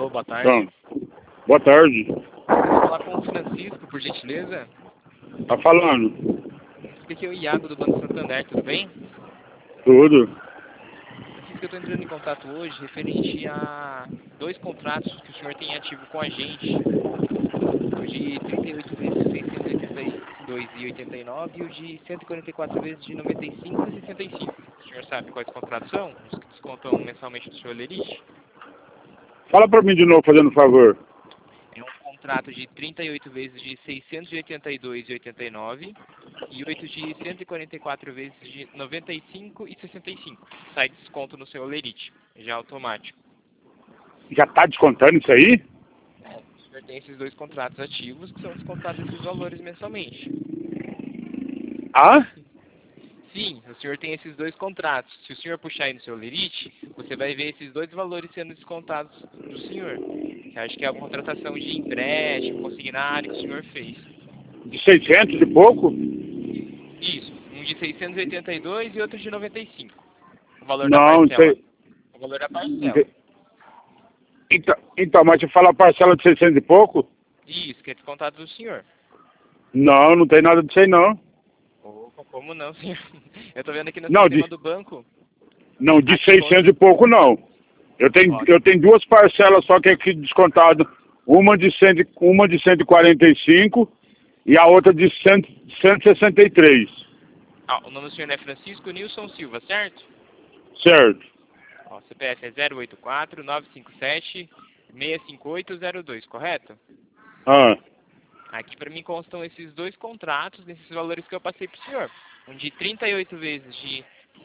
Alô, boa tarde. Então, boa tarde. Vou falar com o Francisco, por gentileza. Tá falando? Esse aqui é o Iago do Banco Santander, tudo bem? Tudo. Francisco, eu estou entrando em contato hoje referente a dois contratos que o senhor tem ativo com a gente. O de 38 vezes de 682,89 e o de 144 vezes de 95,65. O senhor sabe quais contratos são? Os que descontam mensalmente do seu Olerite? Fala pra mim de novo, fazendo um favor. É um contrato de 38 vezes de 682,89 e 8 de 144 vezes de 95,65. Sai desconto no seu Olerite, já automático. Já tá descontando isso aí? O senhor tem esses dois contratos ativos que são descontados esses valores mensalmente. Ah? Sim, o senhor tem esses dois contratos. Se o senhor puxar aí no seu Olerite, você vai ver esses dois valores sendo descontados do senhor. Que acho que é a contratação de empréstimo, consignário que o senhor fez. De 600 e pouco? Isso, um de 682 e outro de 95. O valor da Não, parcela. sei. O valor da parcela. Então, mas você fala parcela de 600 e pouco? Isso, que é descontado do senhor. Não tem nada disso aí não. Opa, como não, senhor? Eu tô vendo aqui no Não, sistema do banco. Não, de Aqui 600 e pouco não. Eu tenho duas parcelas só que aqui descontado. Uma de 145 e a outra de 163. Ah, o nome do senhor é Francisco Nilson Silva, certo? Certo. Ó, CPF é 084-957-65802, correto? Ah. Aqui para mim constam esses dois contratos, nesses valores que eu passei para o senhor. Um de 38 vezes de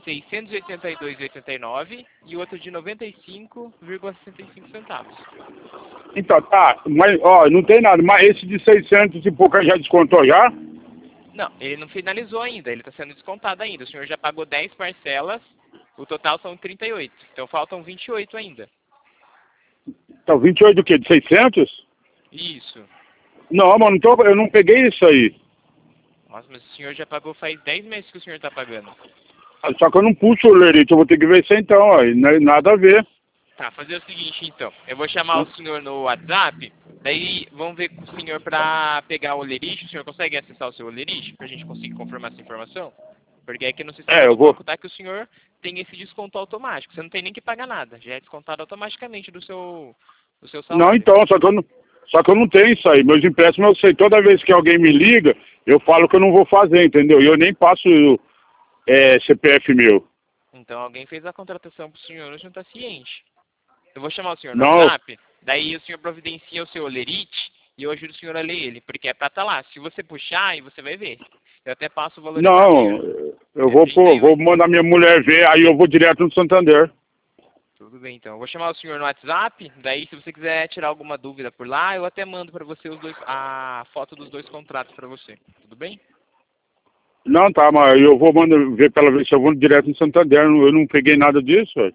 682,89 e o outro de 95,65 centavos. Então, tá, mas, ó, não tem nada, mas esse de 600 e pouco já descontou já? Não, ele não finalizou ainda, ele está sendo descontado ainda. O senhor já pagou 10 parcelas, o total são 38, então faltam 28 ainda. Então, 28 do quê? De 600? Isso. Não, mas eu não peguei isso aí. Nossa, mas o senhor já pagou faz 10 meses que o senhor está pagando. Só que eu não puxo o lerite, eu vou ter que ver isso então, ó, não é nada a ver. Tá, fazer o seguinte então. Eu vou chamar o senhor no WhatsApp, daí vamos ver com o senhor pra pegar o Olerite. O senhor consegue acessar o seu Olerite pra gente conseguir confirmar essa informação? Porque aqui no sistema Eu do vou. banco tá que o senhor tem esse desconto automático. Você não tem nem que pagar nada, já é descontado automaticamente do seu Não, salário. então, só que eu não tenho isso aí. Meus empréstimos eu sei, toda vez que alguém me liga, eu falo que eu não vou fazer, entendeu? E eu nem passo CPF meu. Então alguém fez a contratação pro senhor, hoje não tá ciente. Eu vou chamar o senhor no Não, WhatsApp, daí o senhor providencia o seu Olerite e eu ajudo o senhor a ler ele, porque é pra tá lá. Se você puxar, aí você vai ver. Eu até passo o valor não, exato. eu É vou 38. mandar minha mulher ver, aí eu vou direto no Santander. Tudo bem, então. Eu vou chamar o senhor no WhatsApp, daí se você quiser tirar alguma dúvida por lá, eu até mando pra você a foto dos dois contratos pra você. Tudo bem? Não, tá, mas eu vou mandar ver pela vez se eu vou direto no Santander, eu não peguei nada disso, velho.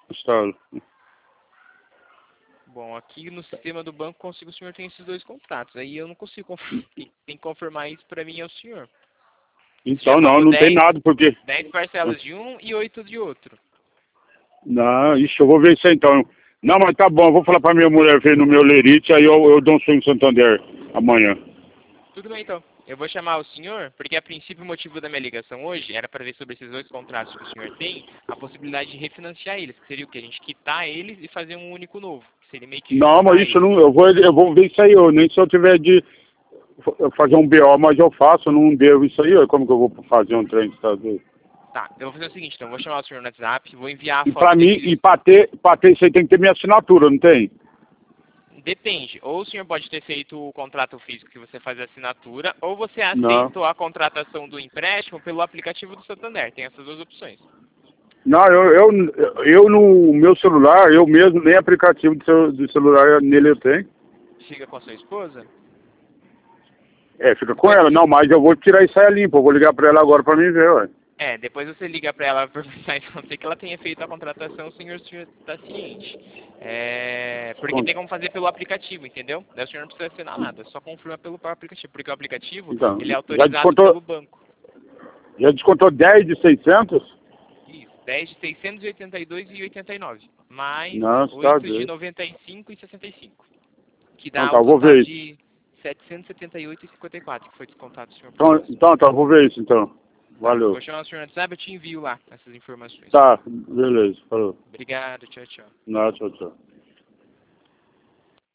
Bom, aqui no sistema do banco consigo o senhor tem esses dois contratos. Aí eu não consigo confirmar. Tem que confirmar isso pra mim e ao senhor. Você já Então pagou não tem nada, porque... 10 parcelas de um e 8 de outro. Não, ixi, eu vou ver isso aí então. Não, mas tá bom, eu vou falar pra minha mulher ver no meu lerite, aí eu dou um swing no Santander amanhã. Tudo bem, então. Eu vou chamar o senhor, porque a princípio o motivo da minha ligação hoje era para ver sobre esses dois contratos que o senhor tem, a possibilidade de refinanciar eles, que seria o que? A gente quitar eles e fazer um único novo. Que seria meio que Não, juntar mas isso eles. não, eu vou ver isso aí, nem se eu tiver de fazer um BO, mas eu faço, eu não devo isso aí, como que eu vou fazer um trem de Estados Unidos? Tá, eu vou fazer o seguinte, então. Eu vou chamar o senhor no WhatsApp, vou enviar a E pra foto mim, desses... pra ter isso aí tem que ter minha assinatura, não tem? Depende. Ou o senhor pode ter feito o contrato físico que você faz a assinatura, ou você Não. aceitou a contratação do empréstimo pelo aplicativo do Santander. Tem essas duas opções. Não, eu no meu celular, eu mesmo, nem aplicativo de celular nele eu tenho. Fica com a sua esposa? Fica com ela. Não, mas eu vou tirar isso aí limpo, eu vou ligar pra ela agora pra mim ver, ué. Depois você liga pra ela por mensagem, a não ser que ela tenha feito a contratação, o senhor está ciente. Porque tem como fazer pelo aplicativo, entendeu? Daí o senhor não precisa assinar nada, só confirma pelo próprio aplicativo, porque o aplicativo, Então, ele é autorizado pelo banco. já descontou 10 de 600? Isso, 10 de 682,89. mais Nossa, 8 tá de doido. 95 e 65. Que dá Então tá, um vou total ver isso. de 778 e 54 que foi descontado, senhor. Então tá, vou ver isso então. Valeu. Vou chamar o senhor no WhatsApp, eu te envio lá essas informações. Tá, beleza, falou. Obrigado, tchau, tchau. Não, tchau, tchau.